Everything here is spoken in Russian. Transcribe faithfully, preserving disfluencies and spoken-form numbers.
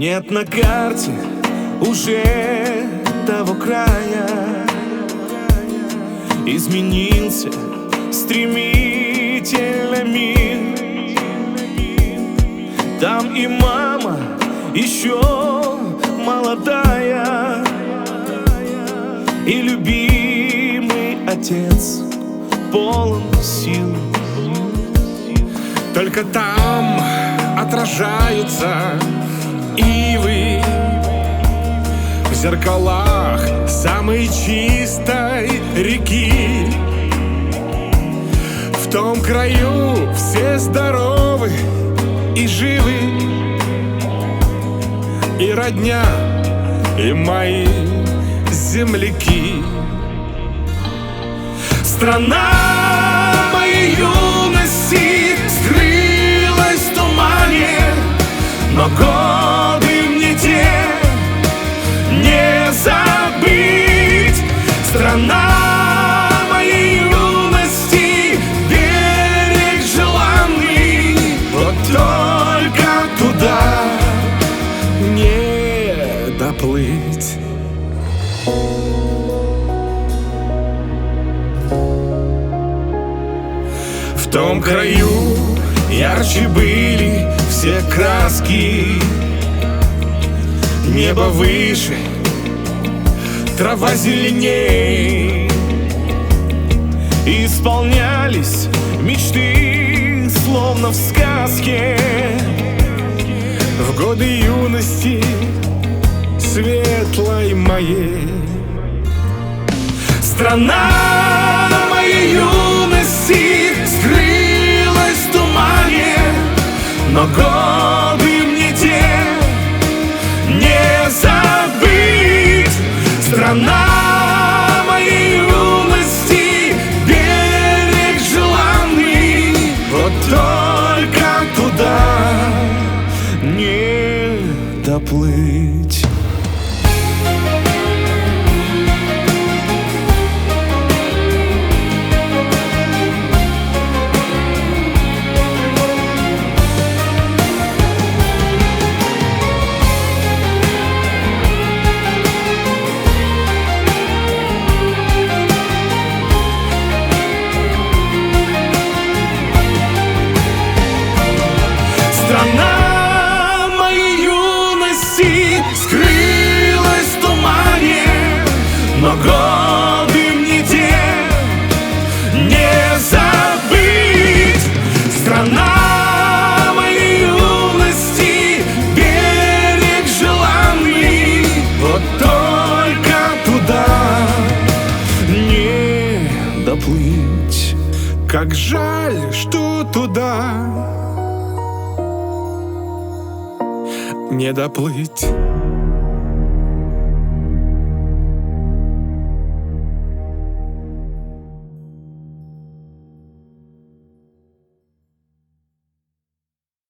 Нет на карте уже того края. Изменился стремительно мир. Там и мама еще молодая, и любимый отец полон сил. Только там отражаются ивы в зеркалах самой чистой реки. В том краю все здоровы и живы, и родня, и мои земляки. Страна моей юности скрылась в тумане, но годы мне те не забыть. Страна моей юности, берег желанный, вот только туда не доплыть. В том краю ярче были все краски. Небо выше, трава зеленей. Исполнялись мечты, словно в сказке. В годы юности светлой моей. Страна моей юности скрылась в тумане, но годы мне те не забыть. Страна моей юности, берег желанный, вот только туда не доплыть. Страна моей юности скрылась в тумане, но годы мне те не забыть. Страна моей юности, берег желанный, вот только туда не доплыть. Как жаль, что туда не доплыть.